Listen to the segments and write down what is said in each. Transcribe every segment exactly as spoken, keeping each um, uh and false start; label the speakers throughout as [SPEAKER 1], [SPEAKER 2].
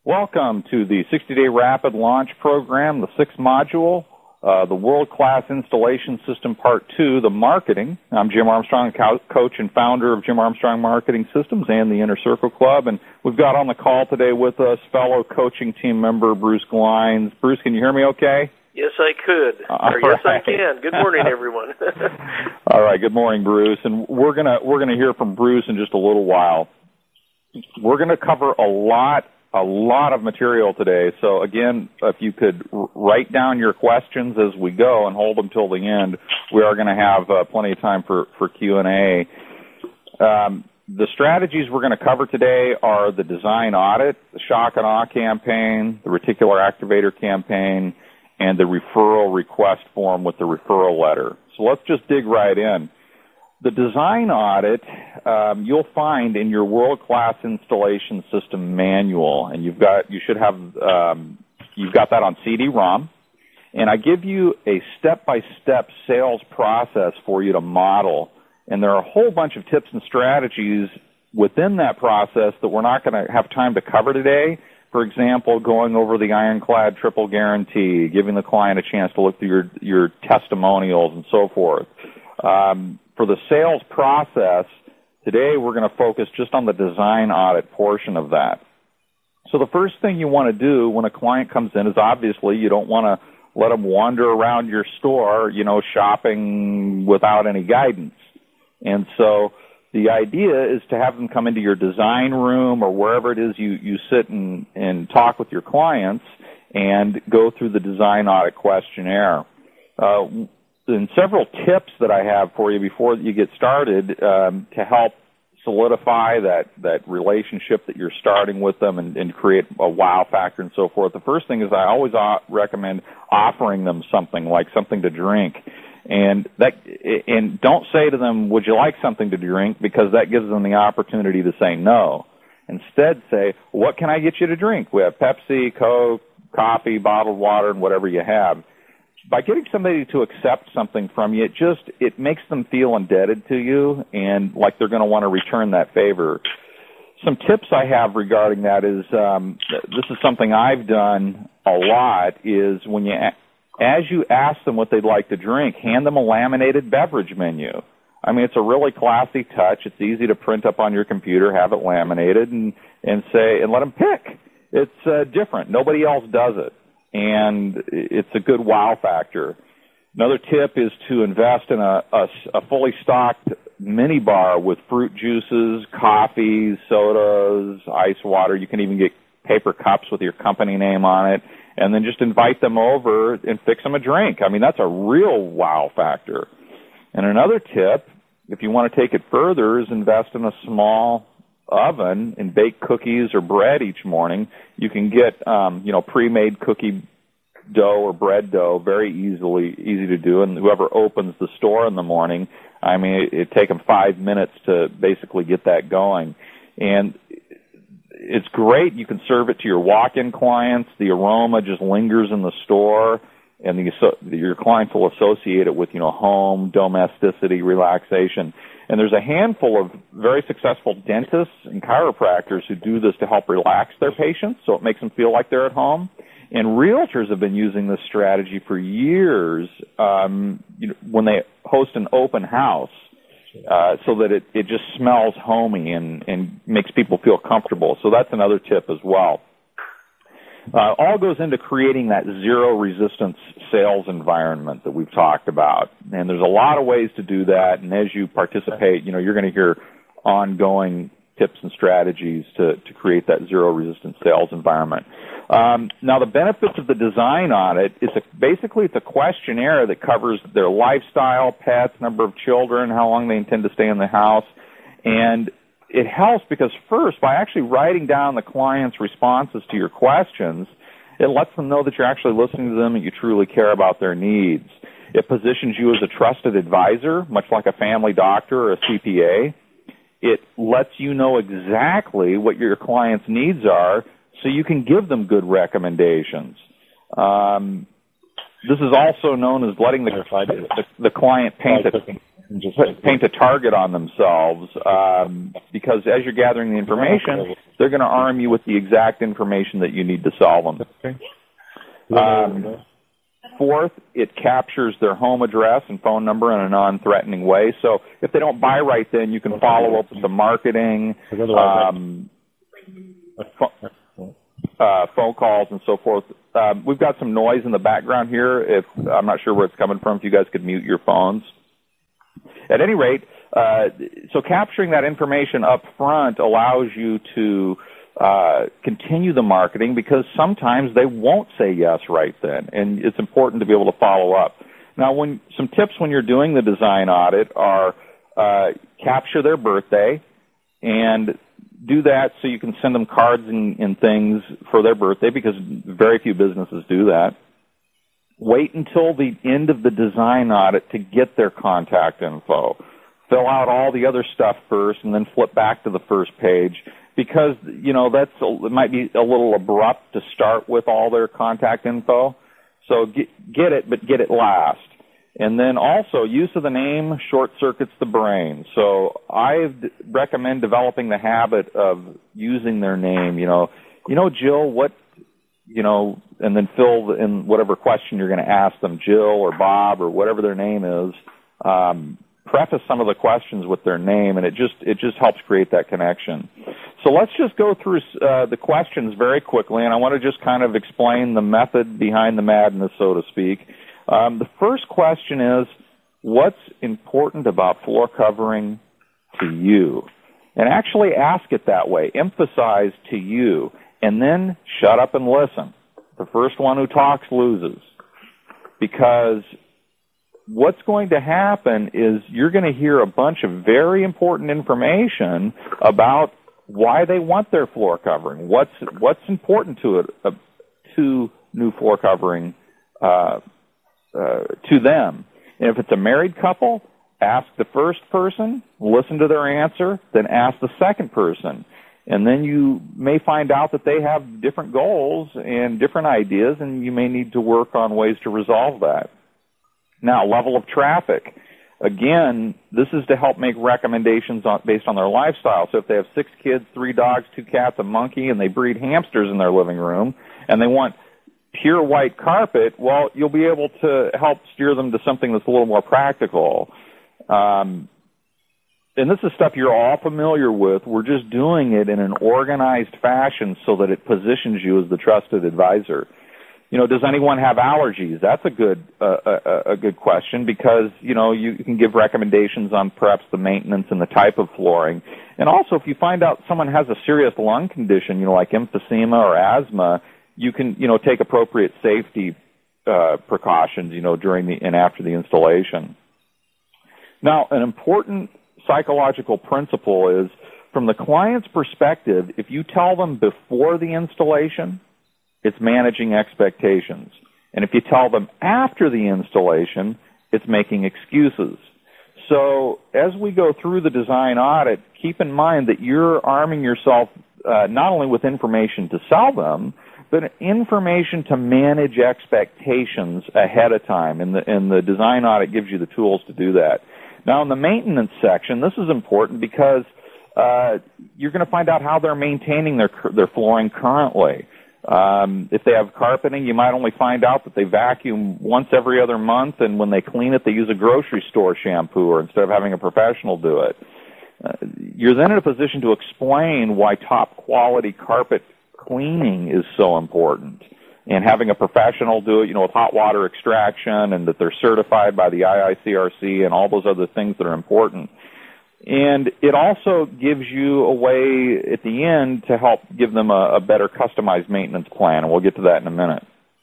[SPEAKER 1] Welcome to the sixty-day Rapid Launch Program, the sixth module, uh, the World-Class Installation System Part two, the Marketing. I'm Jim Armstrong, co- coach and founder of Jim Armstrong Marketing Systems and the Inner Circle Club. And we've got on the call today with us fellow coaching team member Bruce Glines. Bruce, can you hear me okay?
[SPEAKER 2] Yes, I could.
[SPEAKER 1] All
[SPEAKER 2] or yes,
[SPEAKER 1] right.
[SPEAKER 2] I can. Good morning, everyone.
[SPEAKER 1] All right. Good morning, Bruce. And we're gonna we're gonna hear from Bruce in just a little while. We're gonna cover a lot a lot of material today. So again, if you could r- write down your questions as we go and hold them till the end, we are going to have uh, plenty of time for for Q and A. Um, the strategies we're going to cover today are the design audit, the shock and awe campaign, the reticular activator campaign, and the referral request form with the referral letter. So let's just dig right in. The design audit, um, you'll find in your world-class installation system manual, and you've got you should have um, you've got that on C D ROM. And I give you a step-by-step sales process for you to model, and there are a whole bunch of tips and strategies within that process that we're not going to have time to cover today. For example, going over the ironclad triple guarantee, giving the client a chance to look through your, your testimonials and so forth. Um, for the sales process, today we're going to focus just on the design audit portion of that. So the first thing you want to do when a client comes in is obviously you don't want to let them wander around your store, you know, shopping without any guidance. And so the idea is to have them come into your design room or wherever it is you, you sit and, and talk with your clients and go through the design audit questionnaire. Uh, and several tips that I have for you before you get started um, to help solidify that, that relationship that you're starting with them and, and create a wow factor and so forth. The first thing is I always recommend offering them something, like something to drink. And that, and don't say to them, would you like something to drink? Because that gives them the opportunity to say no. Instead say, what can I get you to drink? We have Pepsi, Coke, coffee, bottled water, and whatever you have. By getting somebody to accept something from you, it just, it makes them feel indebted to you and like they're going to want to return that favor. Some tips I have regarding that is, um, this is something I've done a lot, is when you, as you ask them what they'd like to drink, hand them a laminated beverage menu. I mean, it's a really classy touch. It's easy to print up on your computer, have it laminated, and, and say, and let them pick. It's uh, different. Nobody else does it. And it's a good wow factor. Another tip is to invest in a, a, a fully stocked mini bar with fruit juices, coffees, sodas, ice water. You can even get paper cups with your company name on it, and then just invite them over and fix them a drink. I mean, that's a real wow factor. And another tip, if you want to take it further, is invest in a small oven and bake cookies or bread each morning. You can get, um, you know, pre-made cookie dough or bread dough very easily, easy to do. And whoever opens the store in the morning, I mean, it, it'd take them five minutes to basically get that going. And it's great. You can serve it to your walk-in clients. The aroma just lingers in the store, and the, your clients will associate it with, you know, home, domesticity, relaxation. And there's a handful of very successful dentists and chiropractors who do this to help relax their patients, so it makes them feel like they're at home. And realtors have been using this strategy for years um, you know, when they host an open house. Uh, so that it, it just smells homey and, and makes people feel comfortable. So that's another tip as well. Uh, all goes into creating that zero resistance sales environment that we've talked about. And there's a lot of ways to do that. And as you participate, you know, you're going to hear ongoing tips and strategies to, to create that zero resistance sales environment. Um, now, the benefits of the design audit is a, basically it's a questionnaire that covers their lifestyle, pets, number of children, how long they intend to stay in the house, and it helps because first, by actually writing down the client's responses to your questions, it lets them know that you're actually listening to them and you truly care about their needs. It positions you as a trusted advisor, much like a family doctor or a C P A. It lets you know exactly what your client's needs are so you can give them good recommendations. Um, this is also known as letting the, the, the client paint a, paint a target on themselves, um, because as you're gathering the information, they're going to arm you with the exact information that you need to solve them. Um, fourth, it captures their home address and phone number in a non-threatening way. So if they don't buy right then, you can follow up with the marketing, um, uh, phone calls, and so forth. Um, we've got some noise in the background here. If I'm not sure where it's coming from, if you guys could mute your phones. At any rate, uh, so capturing that information up front allows you to uh, continue the marketing, because sometimes they won't say yes right then, and it's important to be able to follow up. Now, when some tips when you're doing the design audit are uh, capture their birthday, and do that so you can send them cards and, and things for their birthday, because very few businesses do that. Wait until the end of the design audit to get their contact info. Fill out all the other stuff first and then flip back to the first page, because, you know, that's a, it might be a little abrupt to start with all their contact info. So get, get it, but get it last. And then also, use of the name short circuits the brain. So I recommend developing the habit of using their name. You know, you know, Jill, what, you know, and then fill in whatever question you're going to ask them, Jill or Bob or whatever their name is. Um, preface some of the questions with their name, and it just it just helps create that connection. So let's just go through uh, the questions very quickly, and I want to just kind of explain the method behind the madness, so to speak. Um, the first question is, what's important about floor covering to you? And actually ask it that way. Emphasize to you, and then shut up and listen. The first one who talks loses. Because what's going to happen is you're going to hear a bunch of very important information about why they want their floor covering, what's what's important to it, uh, to new floor covering uh, uh, to them. And if it's a married couple, ask the first person, listen to their answer, then ask the second person. And then you may find out that they have different goals and different ideas, and you may need to work on ways to resolve that. Now, level of traffic. Again, this is to help make recommendations on, based on their lifestyle. So if they have six kids, three dogs, two cats, a monkey, and they breed hamsters in their living room, and they want pure white carpet, well, you'll be able to help steer them to something that's a little more practical. Um, and this is stuff you're all familiar with. We're just doing it in an organized fashion so that it positions you as the trusted advisor. You know, does anyone have allergies? That's a good uh, a, a good question, because, you know, you can give recommendations on perhaps the maintenance and the type of flooring. And also, if you find out someone has a serious lung condition, you know, like emphysema or asthma, you can, you know, take appropriate safety uh, precautions, you know, during the and after the installation. Now, an important psychological principle is, from the client's perspective, if you tell them before the installation, it's managing expectations. And if you tell them after the installation, it's making excuses. So as we go through the design audit, keep in mind that you're arming yourself uh, not only with information to sell them, but information to manage expectations ahead of time. And the, and the design audit gives you the tools to do that. Now, in the maintenance section, this is important because uh, you're going to find out how they're maintaining their their flooring currently. Um, if they have carpeting, you might only find out that they vacuum once every other month, and when they clean it, they use a grocery store shampooer instead of having a professional do it. Uh, you're then in a position to explain why top quality carpet cleaning is so important, and having a professional do it, you know, with hot water extraction, and that they're certified by the I I C R C and all those other things that are important. And it also gives you a way at the end to help give them a, a better customized maintenance plan, and we'll get to that in a minute.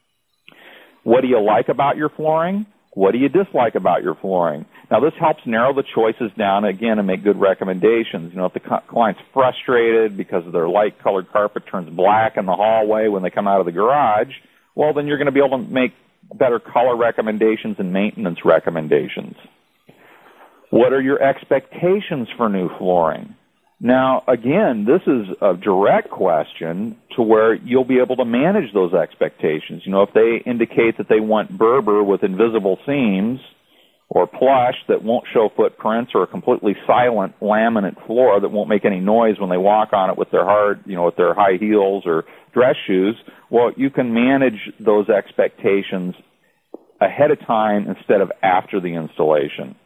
[SPEAKER 1] What do you like about your flooring? What do you dislike about your flooring? Now, this helps narrow the choices down, again, and make good recommendations. You know, if the client's frustrated because their light-colored carpet turns black in the hallway when they come out of the garage, well, then you're going to be able to make better color recommendations and maintenance recommendations. What are your expectations for new flooring? Now, again, this is a direct question to where you'll be able to manage those expectations. You know, if they indicate that they want Berber with invisible seams or plush that won't show footprints or a completely silent laminate floor that won't make any noise when they walk on it with their hard, you know, with their high heels or dress shoes, well, you can manage those expectations ahead of time instead of after the installation.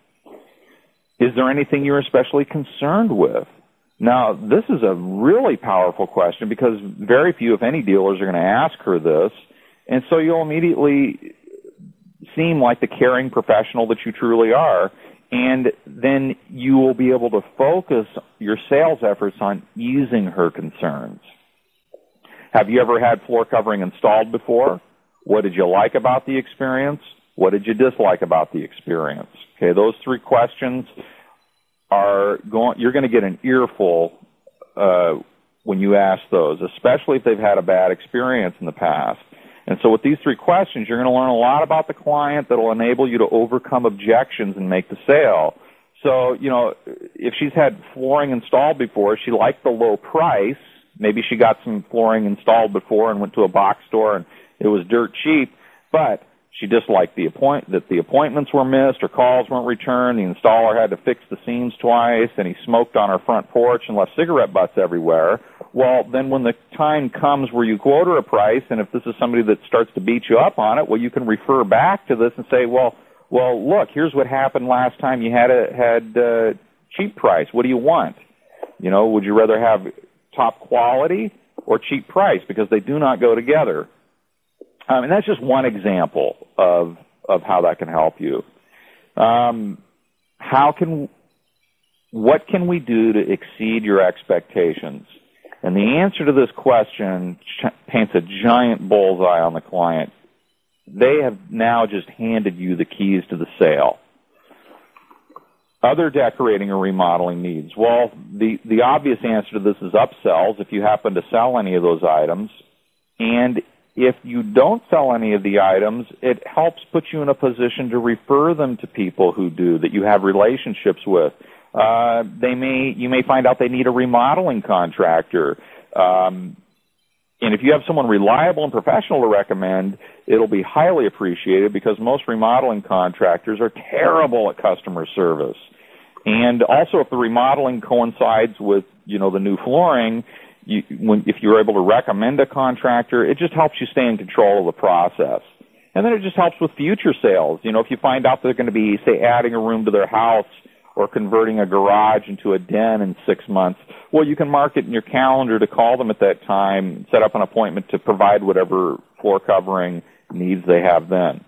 [SPEAKER 1] Is there anything you're especially concerned with? Now, this is a really powerful question because very few, if any, dealers are going to ask her this, and so you'll immediately seem like the caring professional that you truly are, and then you will be able to focus your sales efforts on easing her concerns. Have you ever had floor covering installed before? What did you like about the experience? What did you dislike about the experience? Okay, those three questions are going, you're going to get an earful uh, when you ask those, especially if they've had a bad experience in the past. And so with these three questions, you're going to learn a lot about the client that will enable you to overcome objections and make the sale. So, you know, if she's had flooring installed before, she liked the low price. Maybe she got some flooring installed before and went to a box store and it was dirt cheap, but she disliked the appoint that the appointments were missed or calls weren't returned. The installer had to fix the seams twice, and he smoked on her front porch and left cigarette butts everywhere. Well, then when the time comes where you quote her a price, and if this is somebody that starts to beat you up on it, well, you can refer back to this and say, well, well, look, here's what happened last time you had a had a cheap price. What do you want? You know, would you rather have top quality or cheap price? Because they do not go together. Um, and that's just one example of of how that can help you. Um, how can what can we do to exceed your expectations? And the answer to this question ch- paints a giant bullseye on the client. They have now just handed you the keys to the sale. Other decorating or remodeling needs. Well, the, the obvious answer to this is upsells if you happen to sell any of those items. And if you don't sell any of the items, it helps put you in a position to refer them to people who do, that you have relationships with. Uh, they may, you may find out they need a remodeling contractor. Um, and if you have someone reliable and professional to recommend, it'll be highly appreciated because most remodeling contractors are terrible at customer service. And also if the remodeling coincides with, you know, the new flooring, You, when, if you're able to recommend a contractor, it just helps you stay in control of the process. And then it just helps with future sales. You know, if you find out they're going to be, say, adding a room to their house or converting a garage into a den in six months, well, you can mark it in your calendar to call them at that time, set up an appointment to provide whatever floor covering needs they have then.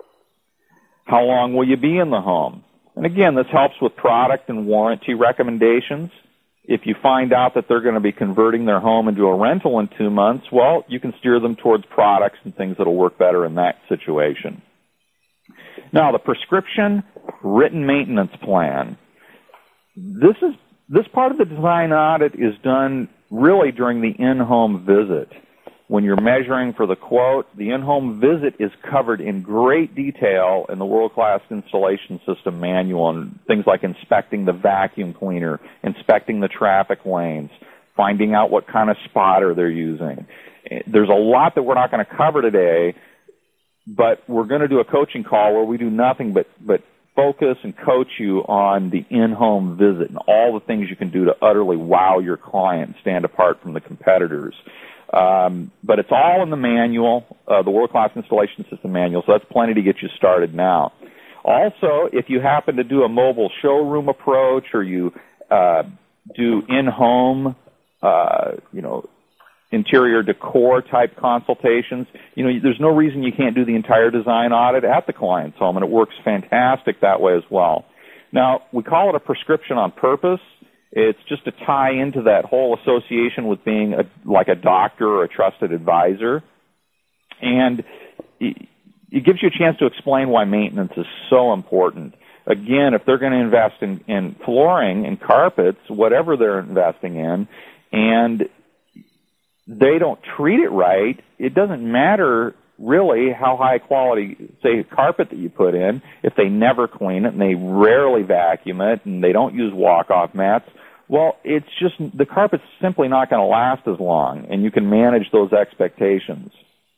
[SPEAKER 1] How long will you be in the home? And again, this helps with product and warranty recommendations. If you find out that they're going to be converting their home into a rental in two months, well, you can steer them towards products and things that will work better in that situation. Now, the prescription written maintenance plan. This is this part of the design audit is done really during the in-home visit. When you're measuring for the quote, the in-home visit is covered in great detail in the world-class installation system manual, and things like inspecting the vacuum cleaner, inspecting the traffic lanes, finding out what kind of spotter they're using. There's a lot that we're not going to cover today, but we're going to do a coaching call where we do nothing but, but focus and coach you on the in-home visit and all the things you can do to utterly wow your client and stand apart from the competitors. Um, but it's all in the manual, uh, the World Class Installation System manual, so that's plenty to get you started now. Also, if you happen to do a mobile showroom approach or you uh, do in-home, uh, you know, interior decor type consultations, you know, there's no reason you can't do the entire design audit at the client's home, and it works fantastic that way as well. Now, we call it a prescription on purpose. It's just to tie into that whole association with being a, like a doctor or a trusted advisor. And it, it gives you a chance to explain why maintenance is so important. Again, if they're going to invest in, in flooring and carpets, whatever they're investing in, and they don't treat it right, it doesn't matter really how high quality, say, carpet that you put in, if they never clean it and they rarely vacuum it and they don't use walk-off mats, Well, it's just the carpet's simply not going to last as long, and you can manage those expectations.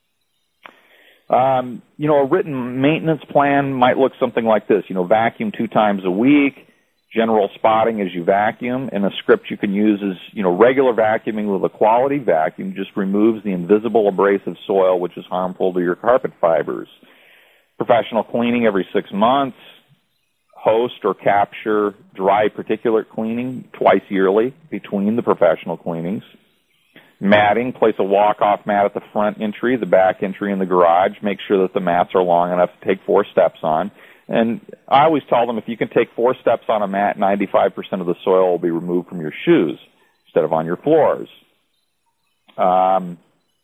[SPEAKER 1] Um, you know, a written maintenance plan might look something like this. You know, vacuum two times a week, general spotting as you vacuum, and a script you can use is, you know, regular vacuuming with a quality vacuum just removes the invisible abrasive soil which is harmful to your carpet fibers. Professional cleaning every six months. Host or capture dry particulate cleaning twice yearly between the professional cleanings. Matting, place a walk-off mat at the front entry, the back entry in the garage. Make sure that the mats are long enough to take four steps on. And I always tell them if you can take four steps on a mat, ninety-five percent of the soil will be removed from your shoes instead of on your floors. Um,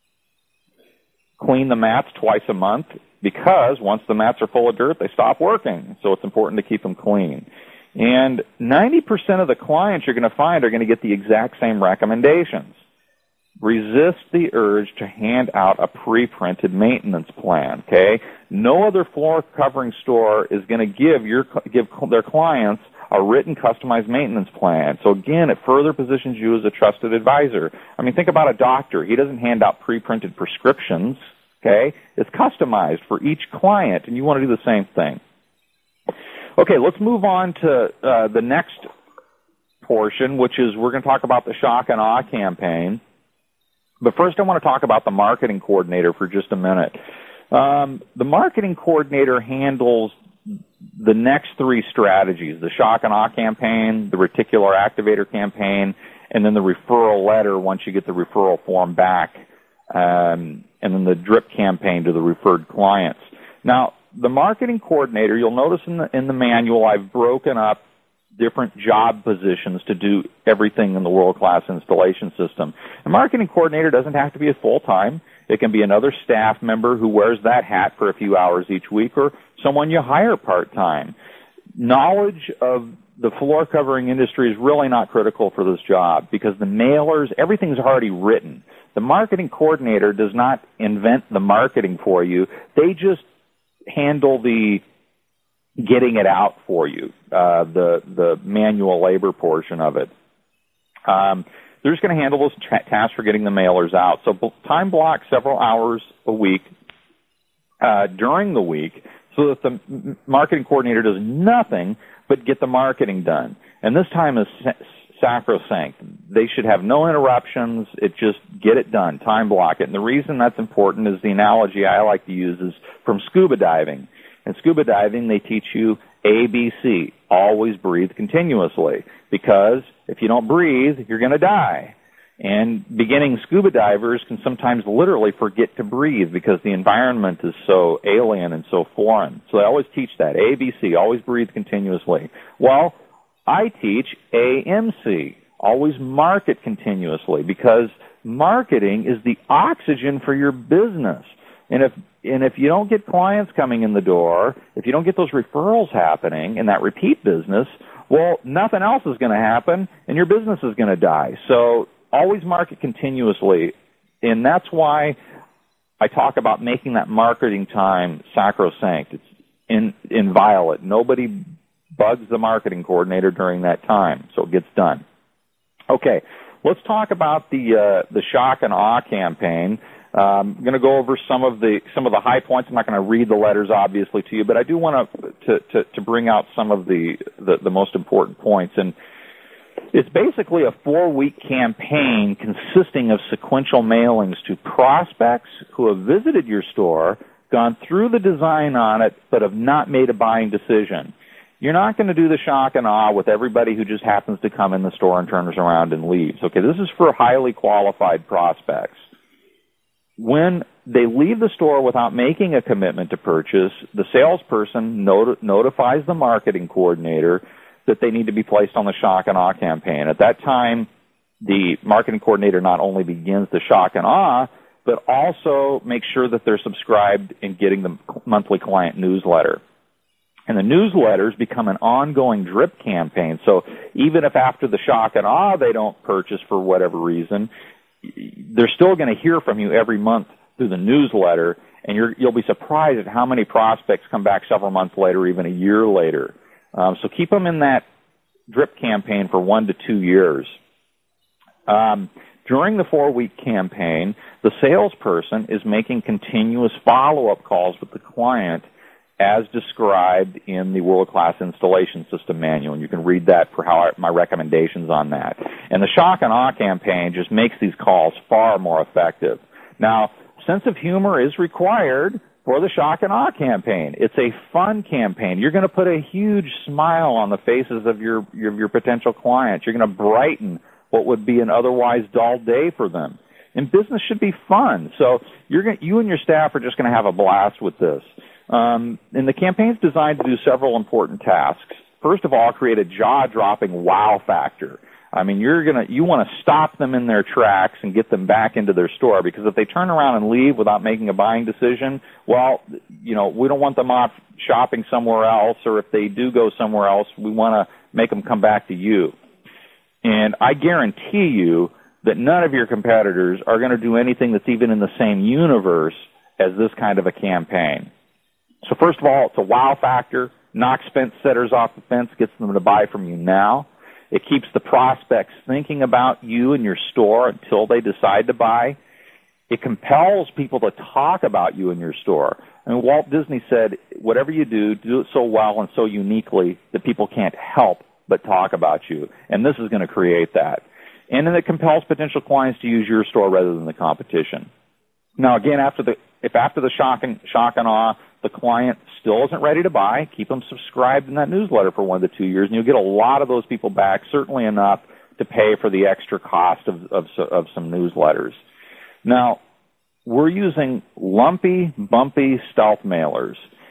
[SPEAKER 1] clean the mats twice a month because once the mats are full of dirt, they stop working. So it's important to keep them clean. And ninety percent of the clients you're going to find are going to get the exact same recommendations. Resist the urge to hand out a pre-printed maintenance plan, okay? No other floor covering store is going to give your give their clients a written customized maintenance plan. So again, it further positions you as a trusted advisor. I mean, think about a doctor. He doesn't hand out pre-printed prescriptions, okay? It's customized for each client, and you want to do the same thing. Okay, let's move on to uh, the next portion, which is we're going to talk about the Shock and Awe campaign. But first, I want to talk about the marketing coordinator for just a minute. Um, the marketing coordinator handles the next three strategies, the Shock and Awe campaign, the Reticular Activator campaign, and then the referral letter once you get the referral form back, um, and then the drip campaign to the referred clients. Now, the marketing coordinator, you'll notice in the, in the manual I've broken up different job positions to do everything in the world-class installation system. A marketing coordinator doesn't have to be a full-time. It can be another staff member who wears that hat for a few hours each week, or someone you hire part-time. Knowledge of the floor covering industry is really not critical for this job because the mailers, everything's already written. The marketing coordinator does not invent the marketing for you. They just handle the getting it out for you, uh, the the manual labor portion of it. Um, they're just going to handle those tra- tasks for getting the mailers out. So time block several hours a week uh, during the week so that the m- marketing coordinator does nothing but get the marketing done. And this time is sa- sacrosanct. They should have no interruptions. It just get it done, time block it. And the reason that's important is the analogy I like to use is from scuba diving. In scuba diving, they teach you A B C, always breathe continuously, because if you don't breathe, you're going to die. And beginning scuba divers can sometimes literally forget to breathe because the environment is so alien and so foreign. So they always teach that, A B C, always breathe continuously. Well, I teach A M C, always market continuously, because marketing is the oxygen for your business. And if and if you don't get clients coming in the door, if you don't get those referrals happening and that repeat business, well, nothing else is going to happen, and your business is going to die. So always market continuously, and that's why I talk about making that marketing time sacrosanct. It's in, inviolate. Nobody bugs the marketing coordinator during that time, so it gets done. Okay, let's talk about the uh, the Shock and Awe campaign. Um, I'm going to go over some of the some of the high points. I'm not going to read the letters, obviously, to you, but I do want to to, to bring out some of the, the, the most important points. And it's basically a four-week campaign consisting of sequential mailings to prospects who have visited your store, gone through the design on it, but have not made a buying decision. You're not going to do the Shock and Awe with everybody who just happens to come in the store and turns around and leaves. Okay, this is for highly qualified prospects. When they leave the store without making a commitment to purchase, the salesperson not- notifies the marketing coordinator that they need to be placed on the Shock and Awe campaign. At that time, the marketing coordinator not only begins the Shock and Awe, but also makes sure that they're subscribed and getting the monthly client newsletter. And the newsletters become an ongoing drip campaign. So even if after the Shock and Awe they don't purchase for whatever reason, they're still going to hear from you every month through the newsletter, and you're, you'll be surprised at how many prospects come back several months later, even a year later. Um, so keep them in that drip campaign for one to two years. Um, during the four-week campaign, the salesperson is making continuous follow-up calls with the client as described in the World Class Installation System Manual, and you can read that for how I, my recommendations on that. And the shock and awe campaign just makes these calls far more effective. Now, sense of humor is required for the shock and awe campaign. It's a fun campaign. You're going to put a huge smile on the faces of your your, your potential clients. You're going to brighten what would be an otherwise dull day for them. And business should be fun. So you're going, you and your staff are just going to have a blast with this. Um, and the campaign's designed to do several important tasks. First of all, create a jaw-dropping wow factor. I mean, you're gonna, you want to stop them in their tracks and get them back into their store, because if they turn around and leave without making a buying decision, well, you know, we don't want them off shopping somewhere else, or if they do go somewhere else, we want to make them come back to you. And I guarantee you that none of your competitors are going to do anything that's even in the same universe as this kind of a campaign. So first of all, it's a wow factor, knocks fence setters off the fence, gets them to buy from you now. It keeps the prospects thinking about you and your store until they decide to buy. It compels people to talk about you and your store. I mean, Walt Disney said, whatever you do, do it so well and so uniquely that people can't help but talk about you. And this is going to create that. And then it compels potential clients to use your store rather than the competition. Now, again, after the if after the shock and, shock and awe, the client still isn't ready to buy, keep them subscribed in that newsletter for one to two years, and you'll get a lot of those people back, certainly enough to pay for the extra cost of, of, of some newsletters. Now, we're using lumpy, bumpy stealth mailers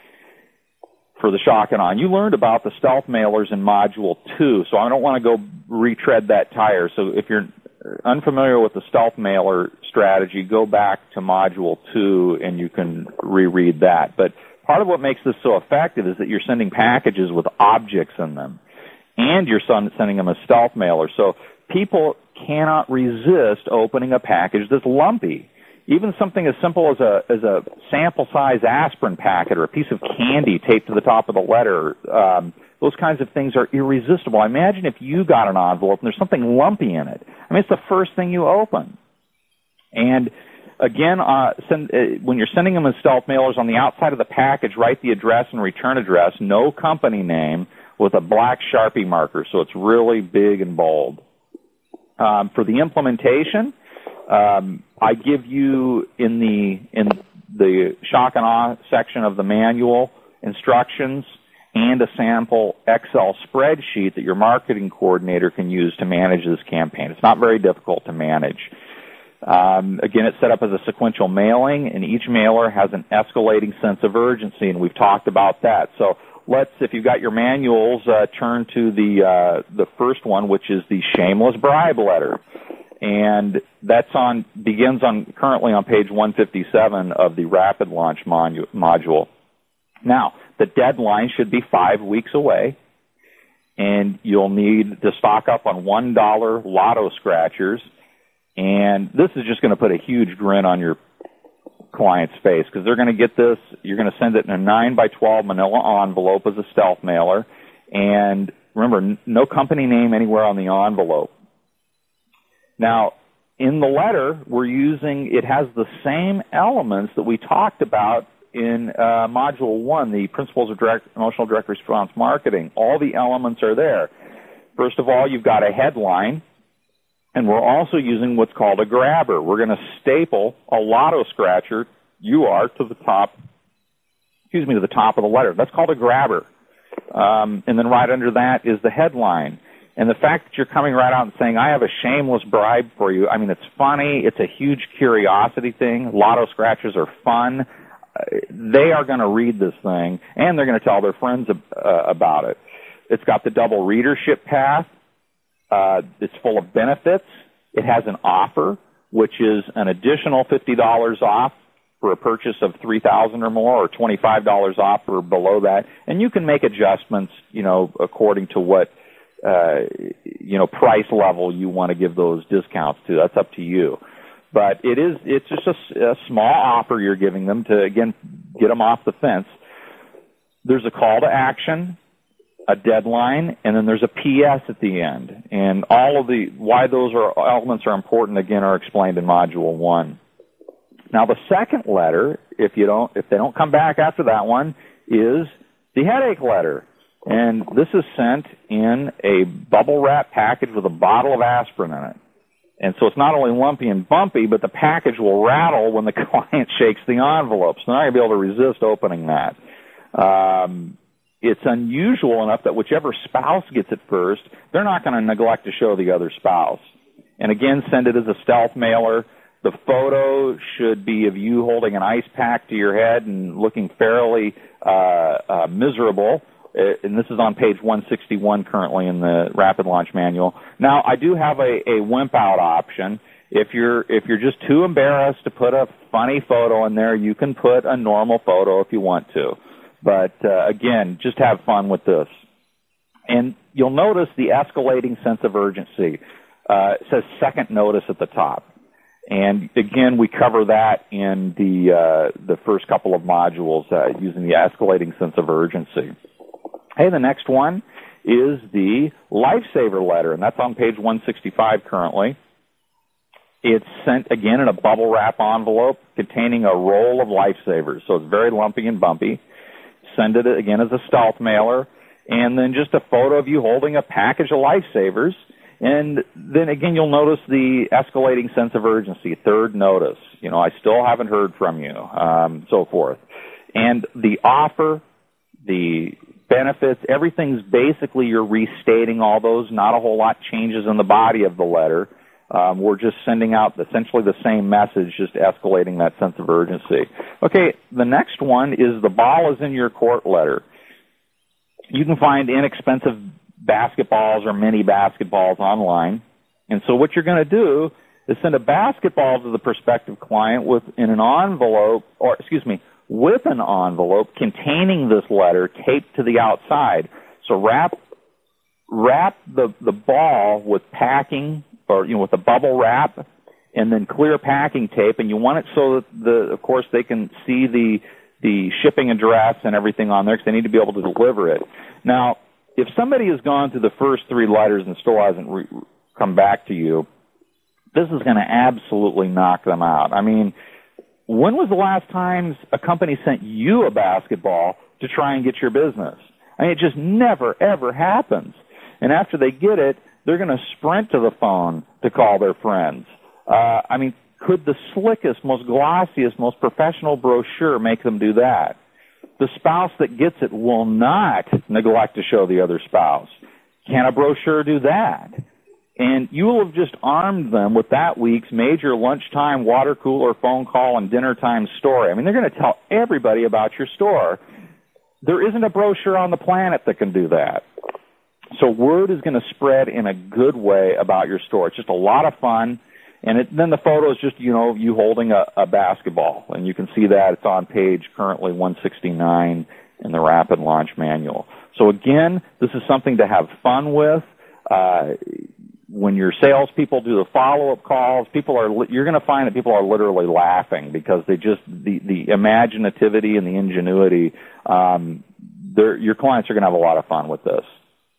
[SPEAKER 1] for the shock and awe. And you learned about the stealth mailers in Module two, so I don't want to go retread that tire. So if you're unfamiliar with the stealth mailer strategy, go back to Module two and you can reread that. But part of what makes this so effective is that you're sending packages with objects in them, and you're sending them as stealth mailers. So people cannot resist opening a package that's lumpy. Even something as simple as a as a sample size aspirin packet or a piece of candy taped to the top of the letter, um, those kinds of things are irresistible. Imagine if you got an envelope and there's something lumpy in it. I mean, it's the first thing you open. And again, uh, send, uh, when you're sending them as stealth mailers, on the outside of the package, write the address and return address, no company name, with a black Sharpie marker, so it's really big and bold. Um, for the implementation, um, I give you in the in the shock and awe section of the manual instructions and a sample Excel spreadsheet that your marketing coordinator can use to manage this campaign. It's not very difficult to manage. Um, again, it's set up as a sequential mailing, and each mailer has an escalating sense of urgency, and we've talked about that. So let's, if you've got your manuals, uh, turn to the uh, the first one, which is the shameless bribe letter. And that's on begins on currently on page one fifty-seven of the Rapid Launch monu- module. Now, the deadline should be five weeks away, and you'll need to stock up on one dollar lotto scratchers. And this is just going to put a huge grin on your client's face, because they're going to get this. You're going to send it in a nine by twelve manila envelope as a stealth mailer. And remember, no company name anywhere on the envelope. Now, in the letter, we're using, it has the same elements that we talked about in uh, Module one, the Principles of direct, Emotional Direct Response Marketing. All the elements are there. First of all, you've got a headline, and we're also using what's called a grabber. We're going to staple a lotto scratcher, you are, to the top, excuse me, to the top of the letter. That's called a grabber. Um, and then right under that is the headline. And the fact that you're coming right out and saying, I have a shameless bribe for you, I mean, it's funny. It's a huge curiosity thing. Lotto scratchers are fun. Uh, they are going to read this thing, and they're going to tell their friends uh, about it. It's got the double readership path. Uh, it's full of benefits. It has an offer, which is an additional fifty dollars off for a purchase of three thousand dollars or more, or twenty-five dollars off or below that. And you can make adjustments, you know, according to what Uh, you know, price level you want to give those discounts to. That's up to you. But it is, it's just a, a small offer you're giving them to, again, get them off the fence. There's a call to action. a deadline, and then there's a P S at the end. And all of the, why those are, elements are important, again, are explained in Module one. Now, the second letter, if you don't, if they don't come back after that one, is the headache letter. And this is sent in a bubble wrap package with a bottle of aspirin in it. And so it's not only lumpy and bumpy, but the package will rattle when the client shakes the envelope. So they're not going to be able to resist opening that. Um, it's unusual enough that whichever spouse gets it first, they're not going to neglect to show the other spouse. And again, send it as a stealth mailer. The photo should be of you holding an ice pack to your head and looking fairly uh, uh, miserable. And this is on page one sixty-one currently in the Rapid Launch Manual. Now, I do have a, a wimp out option. If you're if you're just too embarrassed to put a funny photo in there, you can put a normal photo if you want to. But uh, again, just have fun with this. And you'll notice the escalating sense of urgency. Uh, it says second notice at the top. And again, we cover that in the uh, the first couple of modules uh, using the escalating sense of urgency. Hey, the next one is the Lifesaver letter, and that's on page one sixty-five currently. It's sent, again, in a bubble wrap envelope containing a roll of Lifesavers, so it's very lumpy and bumpy. Send it, again, as a stealth mailer, and then just a photo of you holding a package of Lifesavers. And then, again, you'll notice the escalating sense of urgency, third notice. You know, I still haven't heard from you, um, so forth. And the offer, the benefits, everything's basically you're restating all those. Not a whole lot changes in the body of the letter. Um, we're just sending out essentially the same message, just escalating that sense of urgency. Okay, the next one is the ball is in your court letter. You can find inexpensive basketballs or mini basketballs online. And so what you're going to do is send a basketball to the prospective client with in an envelope, or excuse me, with an envelope containing this letter taped to the outside. So wrap wrap the, the ball with packing, or you know, with a bubble wrap, and then clear packing tape. And you want it so that the, of course, they can see the the shipping address and everything on there, because they need to be able to deliver it. Now, if somebody has gone through the first three letters and still hasn't re- come back to you, this is going to absolutely knock them out. I mean, when was the last time a company sent you a basketball to try and get your business? I mean, it just never, ever happens. And after they get it, they're going to sprint to the phone to call their friends. Uh, I mean, could the slickest, most glossiest, most professional brochure make them do that? The spouse that gets it will not neglect to show the other spouse. Can a brochure do that? And you will have just armed them with that week's major lunchtime, water cooler, phone call, and dinner time story. I mean, they're going to tell everybody about your store. There isn't a brochure on the planet that can do that. So word is going to spread in a good way about your store. It's just a lot of fun. And it, then the photo is just, you know, you holding a, a basketball. And you can see that. It's on page currently one sixty-nine in the Rapid Launch Manual. So again, this is something to have fun with. Uh, when your salespeople do the follow-up calls, people are, you're going to find that people are literally laughing because they just, the, the imaginativity and the ingenuity, um, your clients are going to have a lot of fun with this.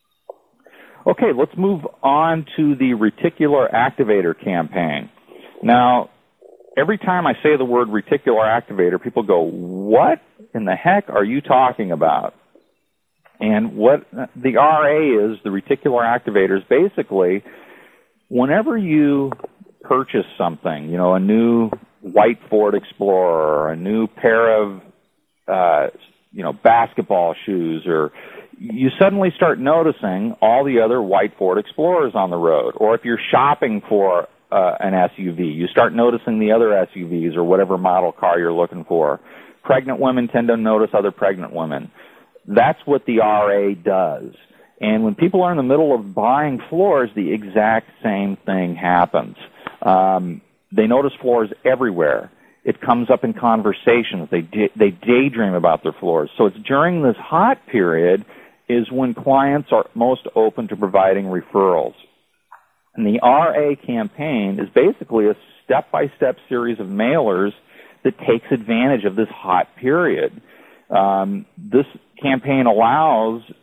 [SPEAKER 1] Okay, let's move on to the reticular activator campaign. Now, every time I say the word reticular activator, people go, what in the heck are you talking about? And what the R A is, the reticular activator, is basically whenever you purchase something, you know, a new white Ford Explorer, or a new pair of, uh, you know, basketball shoes, or you suddenly start noticing all the other white Ford Explorers on the road. Or if you're shopping for uh, an S U V, you start noticing the other S U Vs or whatever model car you're looking for. Pregnant women tend to notice other pregnant women. That's what the R A does. And when people are in the middle of buying floors, the exact same thing happens. Um, they notice floors everywhere. It comes up in conversations. They di- they daydream about their floors. So it's during this hot period is when clients are most open to providing referrals. And the R A campaign is basically a step-by-step series of mailers that takes advantage of this hot period. Um, this campaign allows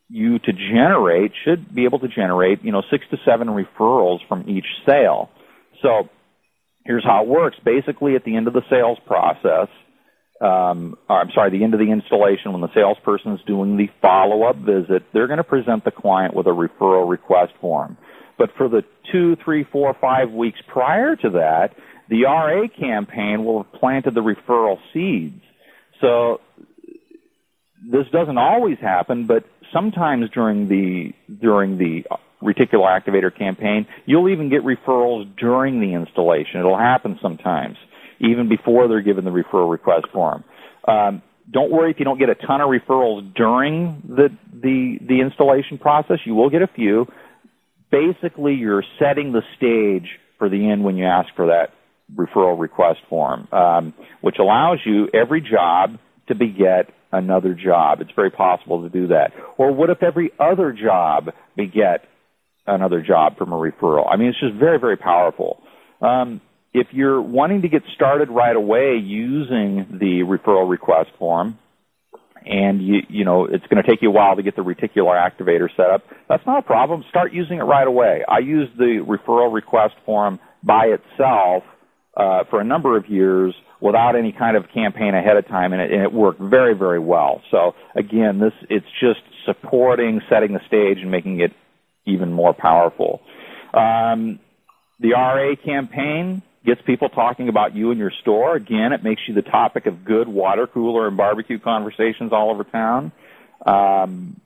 [SPEAKER 1] you to generate, should be able to generate, you know, six to seven referrals from each sale. So here's how it works. Basically, at the end of the sales process, um, or, I'm sorry, the end of the installation, when the salesperson is doing the follow-up visit, they're going to present the client with a referral request form. But for the two, three, four, five weeks prior to that, the R A campaign will have planted the referral seeds. So this doesn't always happen, but sometimes during the during the reticular activator campaign, you'll even get referrals during the installation. It'll happen sometimes, even before they're given the referral request form. Um, don't worry if you don't get a ton of referrals during the, the, the installation process. You will get a few. Basically, you're setting the stage for the end when you ask for that referral request form, um, which allows you every job to beget another job. It's very possible to do that. Or what if every other job beget another job from a referral? I mean, it's just very, very powerful. Um, if you're wanting to get started right away using the referral request form, and you, you know, it's going to take you a while to get the reticular activator set up, that's not a problem. Start using it right away. I used the referral request form by itself uh, for a number of years without any kind of campaign ahead of time, and it, and it worked very, very well. So again, this it's just supporting, setting the stage, and making it even more powerful. Um, the R A campaign gets people talking about you and your store. Again, it makes you the topic of good water cooler and barbecue conversations all over town. Um,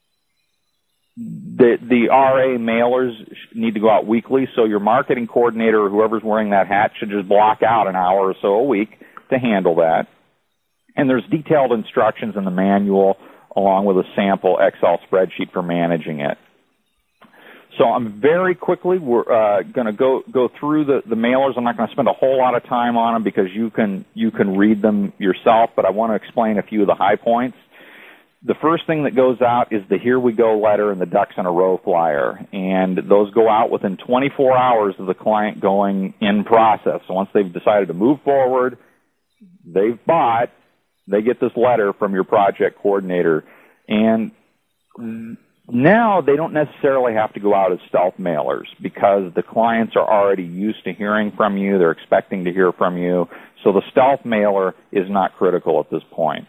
[SPEAKER 1] the, the R A mailers need to go out weekly, so your marketing coordinator or whoever's wearing that hat should just block out an hour or so a week to handle that. And there's detailed instructions in the manual along with a sample Excel spreadsheet for managing it. So I'm very quickly, we're uh, going to go go through the, the mailers. I'm not going to spend a whole lot of time on them because you can you can read them yourself, but I want to explain a few of the high points. The first thing that goes out is the Here We Go letter and the Ducks in a Row flyer, and those go out within twenty-four hours of the client going in process. So once they've decided to move forward, they've bought, they get this letter from your project coordinator, and now they don't necessarily have to go out as stealth mailers because the clients are already used to hearing from you. They're expecting to hear from you. So the stealth mailer is not critical at this point.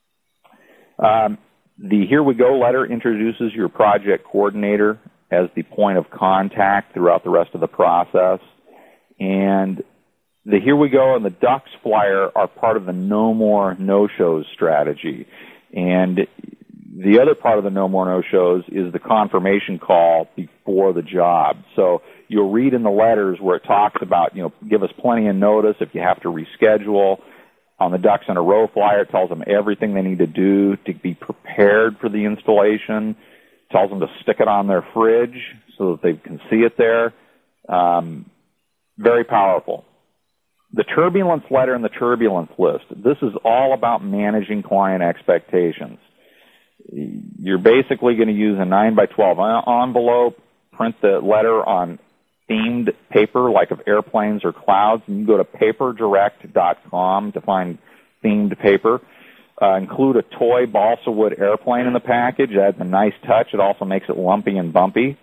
[SPEAKER 1] Um, the Here We Go letter introduces your project coordinator as the point of contact throughout the rest of the process. And the Here We Go and the Ducks flyer are part of the No More No-Shows strategy. And the other part of the No More No-Shows is the confirmation call before the job. So you'll read in the letters where it talks about, you know, give us plenty of notice if you have to reschedule. On the Ducks in a Row flyer, it tells them everything they need to do to be prepared for the installation. It tells them to stick it on their fridge so that they can see it there. Um, very powerful. The turbulence letter and the turbulence list. This is all about managing client expectations. You're basically going to use a nine by twelve envelope, print the letter on themed paper like of airplanes or clouds, and you can go to paper direct dot com to find themed paper. Uh, include a toy balsa wood airplane in the package. It adds a nice touch. It also makes it lumpy and bumpy.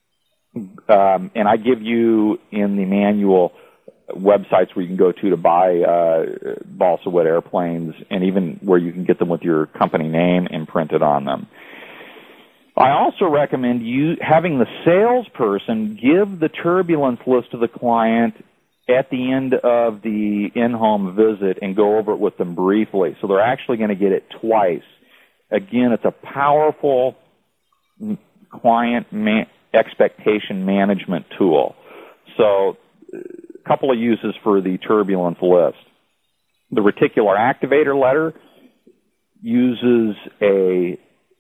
[SPEAKER 1] Um, and I give you in the manual websites where you can go to to buy uh, balsa wood airplanes, and even where you can get them with your company name imprinted on them. I also recommend you having the salesperson give the turbulence list to the client at the end of the in-home visit and go over it with them briefly. So they're actually going to get it twice. Again, it's a powerful client ma- expectation management tool. So a couple of uses for the turbulence list. The reticular activator letter uses a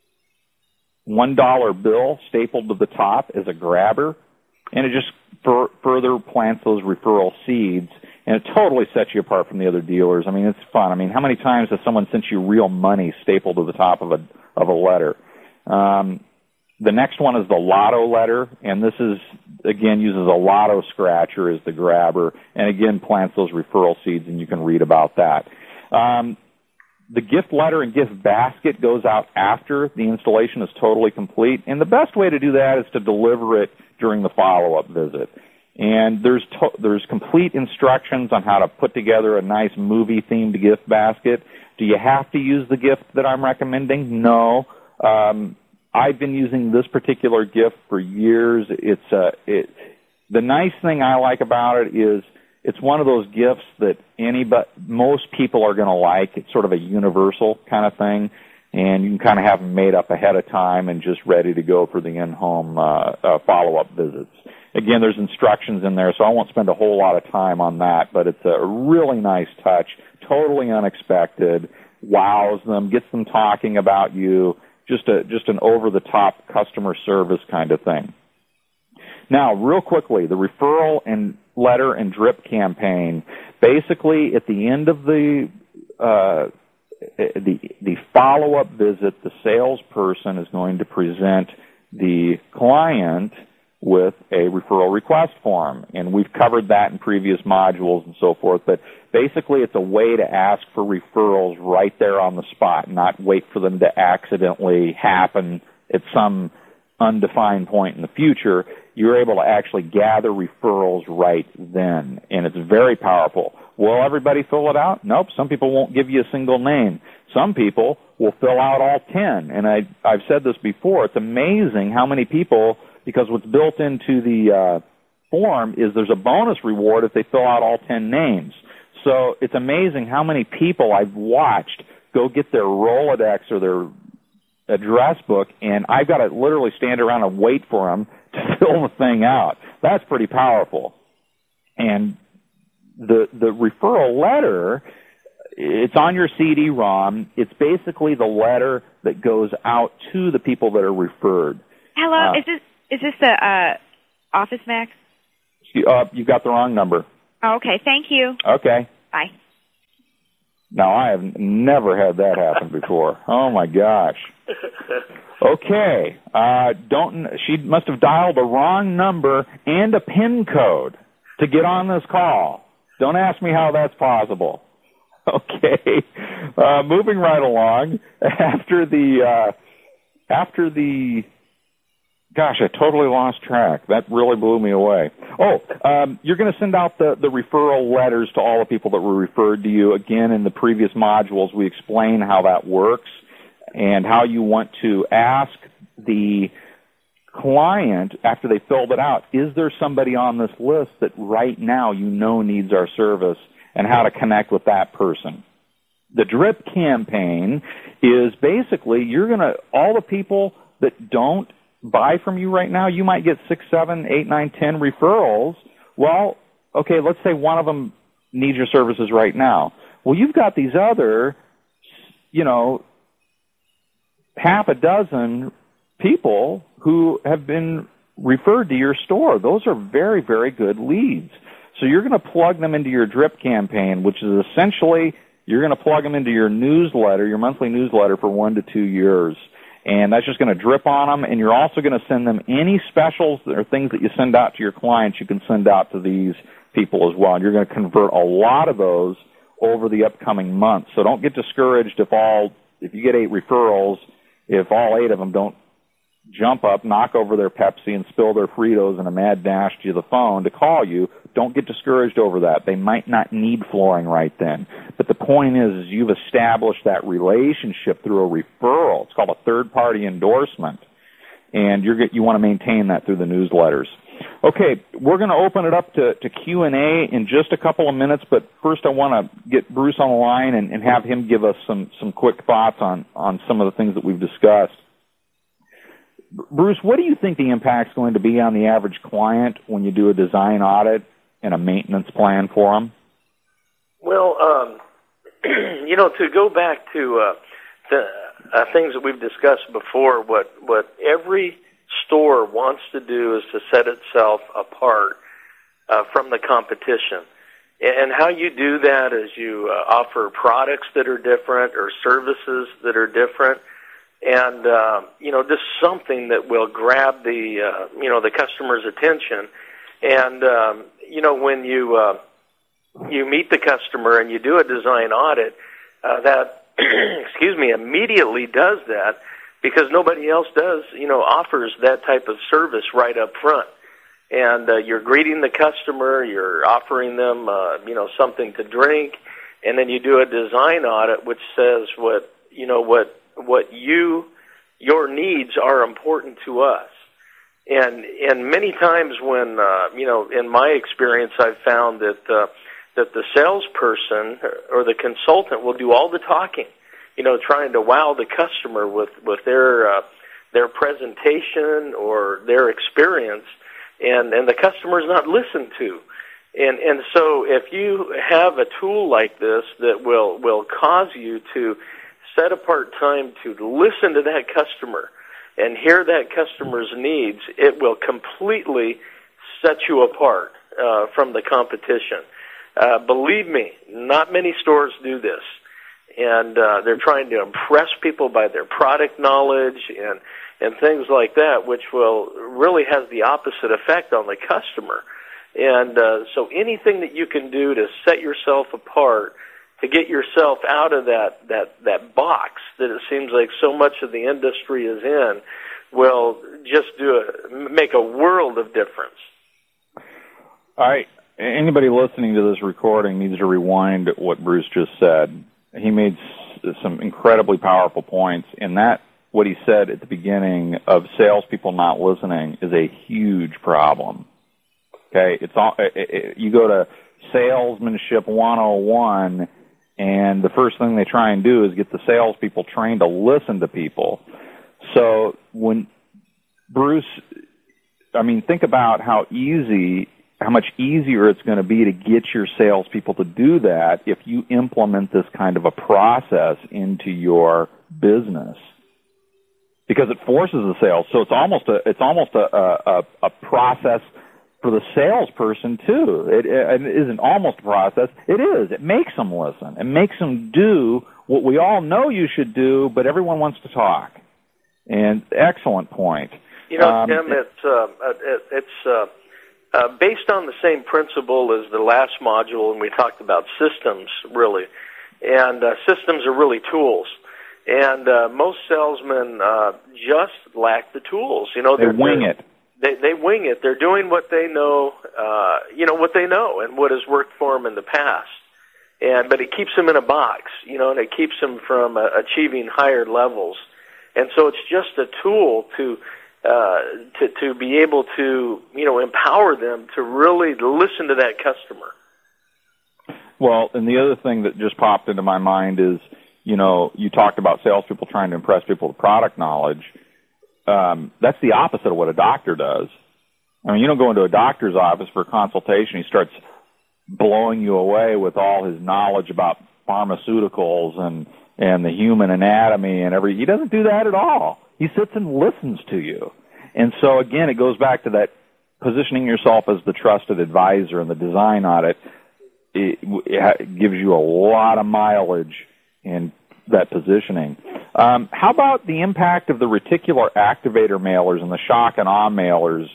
[SPEAKER 1] one dollar bill stapled to the top as a grabber, and it just fur- further plants those referral seeds, and it totally sets you apart from the other dealers. I mean, it's fun. I mean, how many times has someone sent you real money stapled to the top of a of a letter? Um, the next one is the lotto letter, and this is, again, uses a lotto scratcher as the grabber, and again, plants those referral seeds, and you can read about that. Um, the gift letter and gift basket goes out after the installation is totally complete, and the best way to do that is to deliver it during the follow-up visit. And there's to, there's complete instructions on how to put together a nice movie-themed gift basket. Do you have to use the gift that I'm recommending? No. Um, I've been using this particular gift for years. It's uh, it. The nice thing I like about it is it's one of those gifts that anybody, most people are going to like. It's sort of a universal kind of thing, and you can kind of have them made up ahead of time and just ready to go for the in-home uh, uh, follow-up visits. Again, there's instructions in there, so I won't spend a whole lot of time on that, but it's a really nice touch, totally unexpected, wows them, gets them talking about you, just a just an over-the-top customer service kind of thing. Now, real quickly, the referral and letter and drip campaign, basically at the end of the uh, the, the follow-up visit, the salesperson is going to present the client with a referral request form. And we've covered that in previous modules and so forth, but basically it's a way to ask for referrals right there on the spot, not wait for them to accidentally happen at some undefined point in the future. You're able to actually gather referrals right then, and it's very powerful. Will everybody fill it out? Nope. Some people won't give you a single name. Some people will fill out all ten, and I, I've said this before. It's amazing how many people, because what's built into the uh, form is there's a bonus reward if they fill out all ten names. So it's amazing how many people I've watched go get their Rolodex or their address book, and I've got to literally stand around and wait for them to fill the thing out. That's pretty powerful. And the the referral letter, it's on your C D ROM. It's basically the letter that goes out to the people that are referred.
[SPEAKER 3] Hello,
[SPEAKER 1] uh,
[SPEAKER 3] is this is this the uh, Office Max?
[SPEAKER 1] You, uh, you got the wrong number.
[SPEAKER 3] Oh, okay, thank you.
[SPEAKER 1] Okay.
[SPEAKER 3] Bye.
[SPEAKER 1] Now, I have never had that happen before. Oh, my gosh. Okay. Uh, don't. She must have dialed the wrong number and a PIN code to get on this call. Don't ask me how that's possible. Okay. Uh, moving right along. After the, uh, after the, gosh, I totally lost track. That really blew me away. Oh, um, you're going to send out the, the referral letters to all the people that were referred to you. Again, in the previous modules, we explain how that works and how you want to ask the client after they filled it out, is there somebody on this list that right now you know needs our service, and how to connect with that person. The drip campaign is basically you're going to, all the people that don't buy from you right now, you might get six, seven, eight, nine, ten referrals. Well, okay, let's say one of them needs your services right now. Well, you've got these other, you know, half a dozen people who have been referred to your store. Those are very, very good leads. So you're going to plug them into your drip campaign, which is essentially you're going to plug them into your newsletter, your monthly newsletter for one to two years. And that's just going to drip on them, and you're also going to send them any specials or things that you send out to your clients you can send out to these people as well. And you're going to convert a lot of those over the upcoming months. So don't get discouraged if all, if you get eight referrals, if all eight of them don't jump up, knock over their Pepsi, and spill their Fritos in a mad dash to the phone to call you. Don't get discouraged over that. They might not need flooring right then. But the point is, is you've established that relationship through a referral. It's called a third-party endorsement. And you're, you want to maintain that through the newsletters. Okay, we're going to open it up to, to Q and A in just a couple of minutes, but first I want to get Bruce on the line and, and have him give us some, some quick thoughts on, on some of the things that we've discussed. Bruce, what do you think the impact's going to be on the average client when you do a design audit and a maintenance plan for them?
[SPEAKER 2] Well, um, you know, to go back to uh, the uh, things that we've discussed before, what, what every store wants to do is to set itself apart uh, from the competition. And how you do that is you uh, offer products that are different or services that are different. And, uh, you know, just something that will grab the, uh, you know, the customer's attention. And, um, you know, when you, uh, you meet the customer and you do a design audit, uh, that excuse me, immediately does that because nobody else does, you know, offers that type of service right up front. And uh, you're greeting the customer, you're offering them, uh, you know, something to drink, and then you do a design audit which says what, you know, what what you, your needs are important to us. And and many times when, uh, you know, in my experience, I've found that uh, that the salesperson or the consultant will do all the talking, you know, trying to wow the customer with with their uh, their presentation or their experience. And, and the customer's not listened to. And, and so if you have a tool like this that will, will cause you to set apart time to listen to that customer and hear that customer's needs, it will completely set you apart uh, from the competition. Uh, believe me, not many stores do this. And uh, they're trying to impress people by their product knowledge and and things like that, which will really has the opposite effect on the customer. And uh, so anything that you can do to set yourself apart, to get yourself out of that, that, that box that it seems like so much of the industry is in, will just do a, make a world of difference.
[SPEAKER 1] All right. Anybody listening to this recording needs to rewind what Bruce just said. He made some incredibly powerful points, and that what he said at the beginning of salespeople not listening is a huge problem. Okay, it's all, it, it, you go to salesmanship one oh one, and the first thing they try and do is get the salespeople trained to listen to people. So when Bruce, I mean, think about how easy, how much easier it's going to be to get your salespeople to do that if you implement this kind of a process into your business. Because it forces the sales, so it's almost a it's almost a a, a process for the salesperson too. It, it isn't almost a process; it is. It makes them listen. It makes them do what we all know you should do, but everyone wants to talk. And excellent point.
[SPEAKER 2] You know,
[SPEAKER 1] um,
[SPEAKER 2] Tim, it's uh, it, it's uh, uh, based on the same principle as the last module, and we talked about systems really, and uh, systems are really tools. And uh, most salesmen uh, just lack the tools. You know,
[SPEAKER 1] they wing it.
[SPEAKER 2] They they wing it. They're doing what they know. Uh, you know what they know and what has worked for them in the past. And but it keeps them in a box. You know, and it keeps them from uh, achieving higher levels. And so it's just a tool to uh, to to be able to you know empower them to really listen to that customer.
[SPEAKER 1] Well, and the other thing that just popped into my mind is, you know, you talked about salespeople trying to impress people with product knowledge. Um, that's the opposite of what a doctor does. I mean, you don't go into a doctor's office for a consultation. He starts blowing you away with all his knowledge about pharmaceuticals and, and the human anatomy and every. He doesn't do that at all. He sits and listens to you. And so, again, it goes back to that positioning yourself as the trusted advisor in the design audit. It, it gives you a lot of mileage in that positioning. Um, how about the impact of the reticular activator mailers and the shock and awe mailers?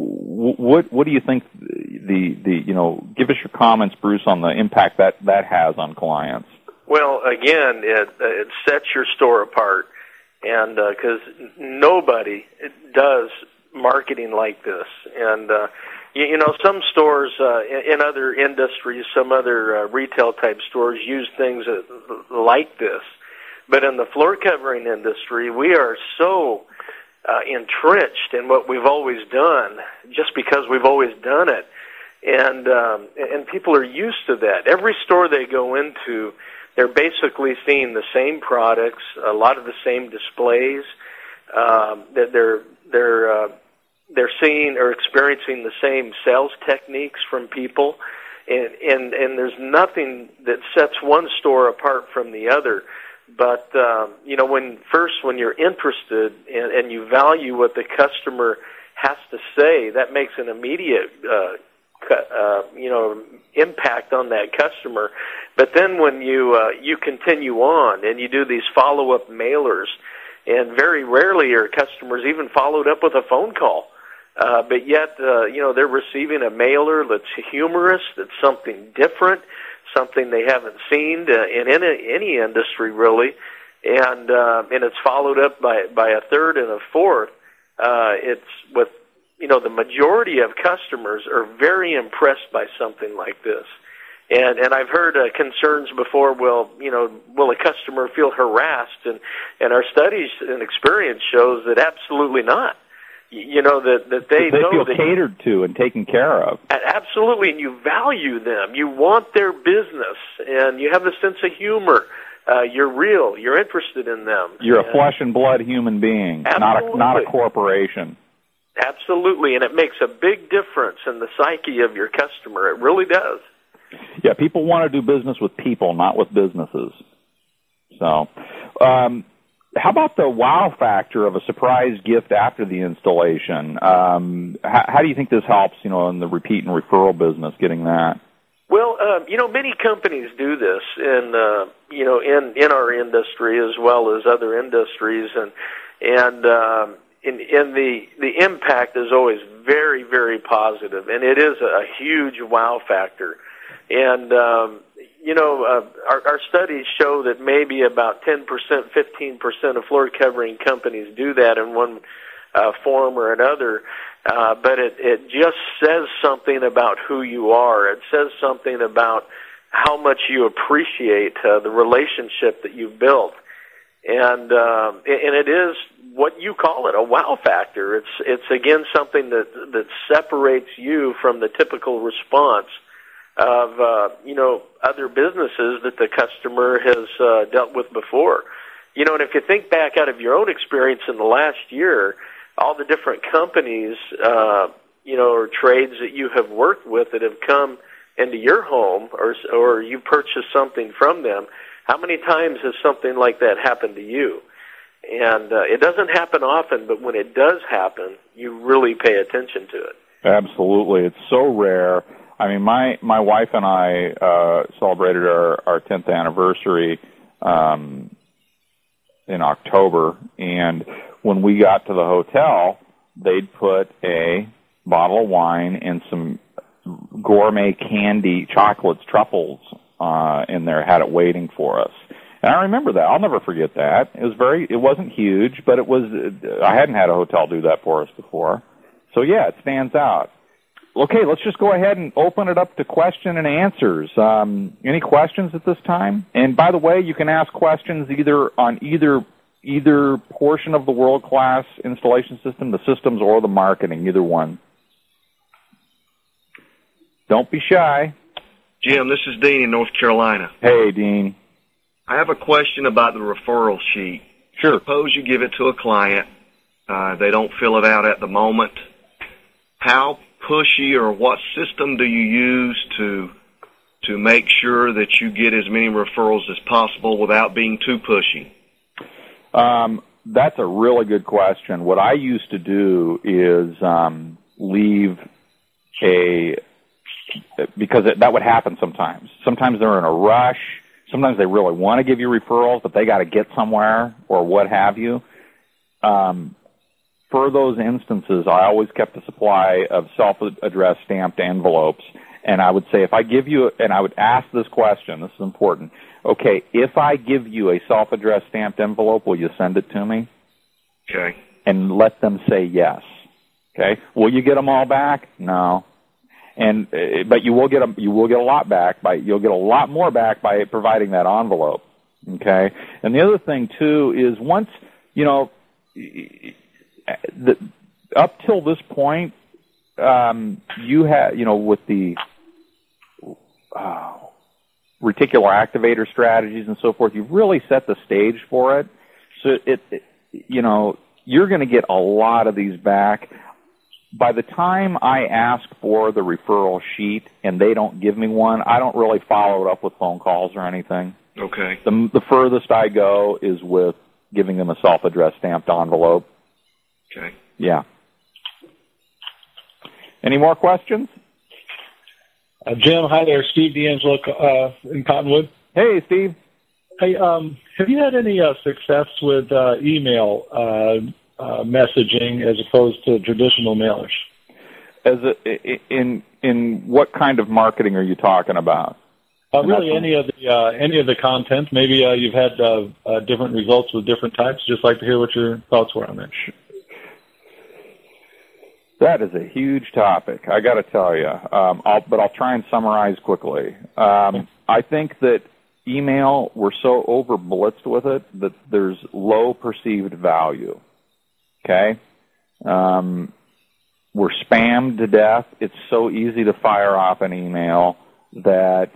[SPEAKER 1] What what do you think the the you know? Give us your comments, Bruce, on the impact that that has on clients.
[SPEAKER 2] Well, again, it it sets your store apart, and because uh, nobody does marketing like this, and uh, you, you know some stores uh, in, in other industries, some other uh, retail type stores use things like this. But in the floor covering industry, we are so uh, entrenched in what we've always done, just because we've always done it, and um, and people are used to that. Every store they go into, they're basically seeing the same products, a lot of the same displays. Um, that they're they're uh, they're seeing or experiencing the same sales techniques from people, and and and there's nothing that sets one store apart from the other. But, um, you know, when first when you're interested and, and you value what the customer has to say, that makes an immediate, uh, uh, you know, impact on that customer. But then when you uh, you continue on and you do these follow-up mailers, and very rarely are customers even followed up with a phone call. Uh, but yet, uh, you know, they're receiving a mailer that's humorous, that's something different, something they haven't seen uh, in any, any industry really, and uh, and it's followed up by by a third and a fourth. Uh, it's with you know the majority of customers are very impressed by something like this. And and I've heard uh, concerns before. Well, you know, will a customer feel harassed? And and our studies and experience shows that absolutely not. You know that that they,
[SPEAKER 1] they
[SPEAKER 2] know
[SPEAKER 1] feel
[SPEAKER 2] that
[SPEAKER 1] catered to and taken care of.
[SPEAKER 2] Absolutely, and you value them. You want their business, and you have a sense of humor. Uh, you're real. You're interested in them.
[SPEAKER 1] You're
[SPEAKER 2] and
[SPEAKER 1] a flesh and blood human being,
[SPEAKER 2] absolutely.
[SPEAKER 1] not a not a corporation.
[SPEAKER 2] Absolutely, and it makes a big difference in the psyche of your customer. It really does.
[SPEAKER 1] Yeah, people want to do business with people, not with businesses. So, um, how about the wow factor of a surprise gift after the installation? Um, how, how do you think this helps, you know, in the repeat and referral business, getting that?
[SPEAKER 2] Well, um, you know, many companies do this in, uh, you know, in, in our industry as well as other industries, and and um, in, in the the impact is always very, very positive, and it is a huge wow factor. And, um, you know, uh, our, our studies show that maybe about ten percent, fifteen percent of floor covering companies do that in one uh, form or another. Uh, but it, it just says something about who you are. It says something about how much you appreciate uh, the relationship that you've built. And, um, and it is what you call it, a wow factor. It's, it's again, something that, that separates you from the typical response of, uh, you know, other businesses that the customer has uh, dealt with before. You know, and if you think back out of your own experience in the last year, all the different companies, uh, you know, or trades that you have worked with that have come into your home or, or you purchased something from them, how many times has something like that happened to you? And uh, it doesn't happen often, but when it does happen, you really pay attention to it.
[SPEAKER 1] Absolutely. It's so rare. I mean, my, my wife and I uh, celebrated our, our tenth anniversary um, in October, and when we got to the hotel, they'd put a bottle of wine and some gourmet candy, chocolates, truffles uh, in there, had it waiting for us. And I remember that. I'll never forget that. It was very, it wasn't huge, but it was, I hadn't had a hotel do that for us before. So yeah, it stands out. Okay, let's just go ahead and open it up to question and answers. Um, any questions at this time? And by the way, you can ask questions either on either either portion of the world-class installation system, the systems, or the marketing, either one. Don't be shy.
[SPEAKER 4] Jim, this is Dean in North Carolina.
[SPEAKER 1] Hey, Dean.
[SPEAKER 4] I have a question about the referral sheet.
[SPEAKER 1] Sure.
[SPEAKER 4] Suppose you give it to a client. Uh, they don't fill it out at the moment. How pushy or what system do you use to to make sure that you get as many referrals as possible without being too pushy?
[SPEAKER 1] Um, that's a really good question. What I used to do is um, leave a, because it, that would happen sometimes. Sometimes they're in a rush. Sometimes they really want to give you referrals, but they got to get somewhere or what have you. Um, for those instances, I always kept a supply of self-addressed stamped envelopes. And I would say, if I give you, and I would ask this question, this is important. Okay, if I give you a self-addressed stamped envelope, will you send it to me?
[SPEAKER 4] Okay.
[SPEAKER 1] And let them say yes. Okay. Will you get them all back? No. And uh, but you will get a you will get a lot back by you'll get a lot more back by providing that envelope. Okay. And the other thing too is once you know the, up till this point, um, you have you know with the uh, reticular activator strategies and so forth, you've really set the stage for it. So it, it you know you're going to get a lot of these back. By the time I ask for the referral sheet and they don't give me one, I don't really follow it up with phone calls or anything.
[SPEAKER 4] Okay.
[SPEAKER 1] The, the furthest I go is with giving them a self-addressed stamped envelope.
[SPEAKER 4] Okay.
[SPEAKER 1] Yeah. Any more questions?
[SPEAKER 5] Uh, Jim, hi there. Steve D'Angelo uh, in Cottonwood.
[SPEAKER 1] Hey, Steve.
[SPEAKER 5] Hey, um, have you had any uh, success with uh, email uh Uh, messaging as opposed to traditional mailers?
[SPEAKER 1] As a, in in what kind of marketing are you talking about?
[SPEAKER 5] Uh, really, any of the uh, any of the content. Maybe uh, you've had uh, uh, different results with different types. Just like to hear what your thoughts were on that.
[SPEAKER 1] That is a huge topic, I got to tell you. Um, I'll, but I'll try and summarize quickly. Um, I think that email, we're so over blitzed with it that there's low perceived value. Okay, um, we're spammed to death. It's so easy to fire off an email that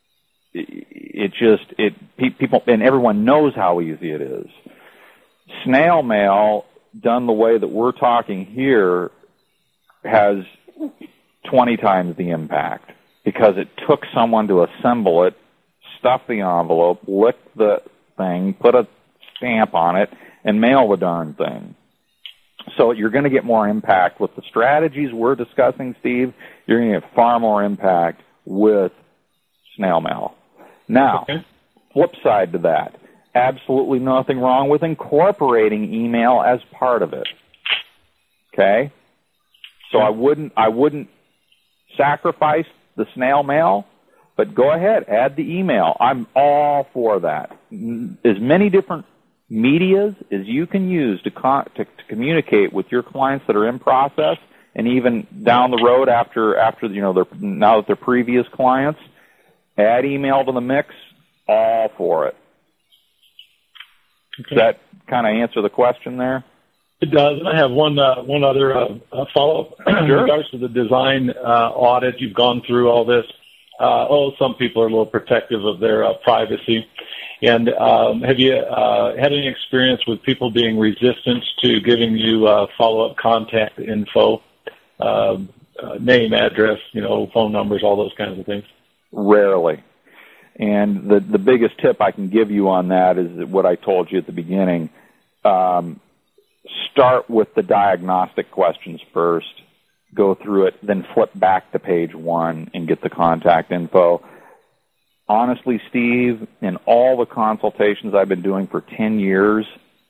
[SPEAKER 1] it just it people and everyone knows how easy it is. Snail mail done the way that we're talking here has twenty times the impact because it took someone to assemble it, stuff the envelope, lick the thing, put a stamp on it, and mail the darn thing. So you're going to get more impact with the strategies we're discussing, Steve. You're going to get far more impact with snail mail. Now, okay. Flip side to that, absolutely nothing wrong with incorporating email as part of it. Okay? So I wouldn't I wouldn't sacrifice the snail mail, but go ahead, add the email. I'm all for that. As many different medias as you can use to, con- to, to communicate with your clients that are in process, and even down the road after after you know they're now that they're previous clients, add email to the mix. All for it. Okay. Does that kind of answer the question there?
[SPEAKER 5] It does. And I have one uh, one other uh, uh, follow-up.
[SPEAKER 1] Sure.
[SPEAKER 5] In regards to the design uh, audit, you've gone through all this. Uh, oh, some people are a little protective of their uh, privacy. And um, have you uh, had any experience with people being resistant to giving you uh, follow-up contact info, uh, uh, name, address, you know, phone numbers, all those kinds of things?
[SPEAKER 1] Rarely. And the, the biggest tip I can give you on that is what I told you at the beginning. Um, start with the diagnostic questions first, go through it, then flip back to page one and get the contact info. Honestly, Steve, in all the consultations I've been doing for ten years,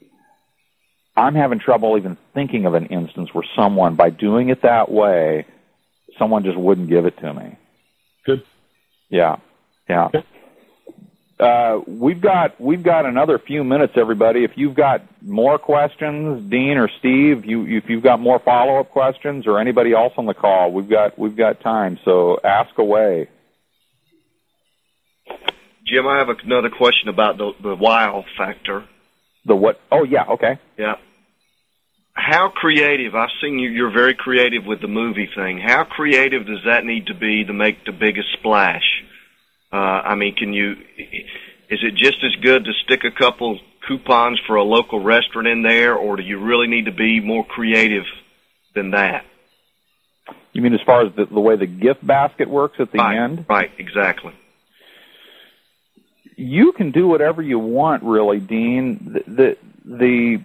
[SPEAKER 1] I'm having trouble even thinking of an instance where someone, by doing it that way, someone just wouldn't give it to me.
[SPEAKER 5] Good.
[SPEAKER 1] Yeah, yeah. Uh, we've got we've got another few minutes, everybody. If you've got more questions, Dean or Steve, you, if you've got more follow-up questions, or anybody else on the call, we've got we've got time. So ask away.
[SPEAKER 4] Jim, I have another question about the, the wow factor.
[SPEAKER 1] The what? Oh, yeah, okay.
[SPEAKER 4] Yeah. How creative, I've seen you, you're very creative with the movie thing. How creative does that need to be to make the biggest splash? Uh, I mean, can you, is it just as good to stick a couple coupons for a local restaurant in there, or do you really need to be more creative than that?
[SPEAKER 1] You mean as far as the, the way the gift basket works at the
[SPEAKER 4] right,
[SPEAKER 1] end?
[SPEAKER 4] Right, exactly.
[SPEAKER 1] You can do whatever you want, really, Dean. The, the, the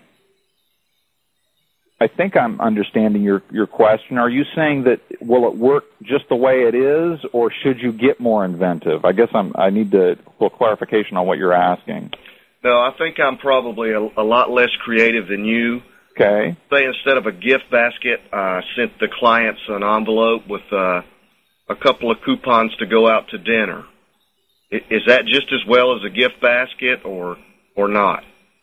[SPEAKER 1] I think I'm understanding your, your question. Are you saying that will it work just the way it is, or should you get more inventive? I guess I'm, I need to, a little clarification on what you're asking.
[SPEAKER 4] No, I think I'm probably a, a lot less creative than you.
[SPEAKER 1] Okay.
[SPEAKER 4] Say instead of a gift basket, I uh, sent the clients an envelope with uh, a couple of coupons to go out to dinner. Is that just as well as a gift basket, or or not?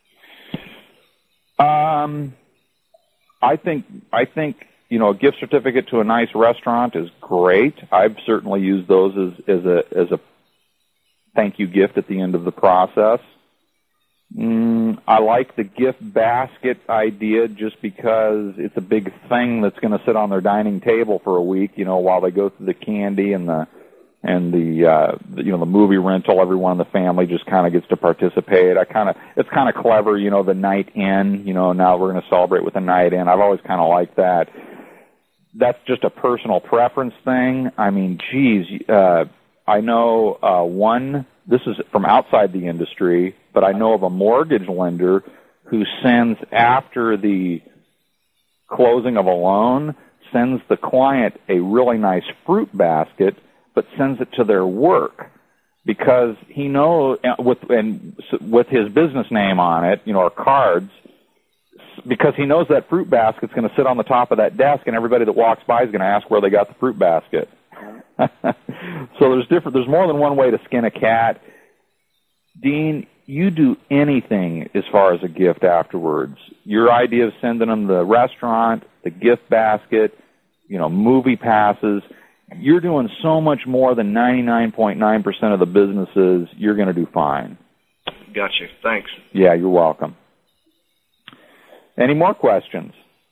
[SPEAKER 1] Um, I think I think you know a gift certificate to a nice restaurant is great. I've certainly used those as as a as a thank you gift at the end of the process. Mm, I like the gift basket idea just because it's a big thing that's going to sit on their dining table for a week. You know, while they go through the candy and the and the, uh, the, you know, the movie rental, everyone in the family just kind of gets to participate. I kind of, it's kind of clever, you know, the night in, you know, now we're going to celebrate with a night in. I've always kind of liked that. That's just a personal preference thing. I mean, geez, uh, I know, uh, one, this is from outside the industry, but I know of a mortgage lender who sends after the closing of a loan, sends the client a really nice fruit basket, but sends it to their work because he knows with and with his business name on it, you know, or cards, because he knows that fruit basket's going to sit on the top of that desk, and everybody that walks by is going to ask where they got the fruit basket. So there's different. There's more than one way to skin a cat. Dean, you do anything as far as a gift afterwards. Your idea of sending them the restaurant, the gift basket, you know, movie passes. You're doing so much more than ninety-nine point nine percent of the businesses. You're going to do fine.
[SPEAKER 4] Gotcha. Thanks.
[SPEAKER 1] Yeah, you're welcome. Any more questions?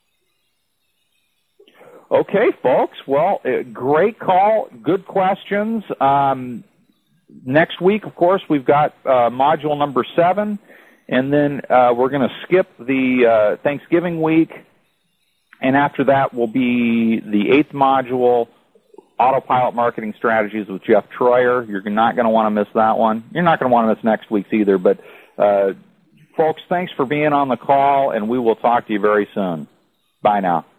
[SPEAKER 1] Okay, folks. Well, uh, great call. Good questions. Um, next week, of course, we've got uh, module number seven, and then uh, we're going to skip the uh, Thanksgiving week, and after that will be the eighth module, Autopilot Marketing Strategies with Jeff Troyer. You're not going to want to miss that one. You're not going to want to miss next week's either, but uh, folks, thanks for being on the call, and we will talk to you very soon. Bye now.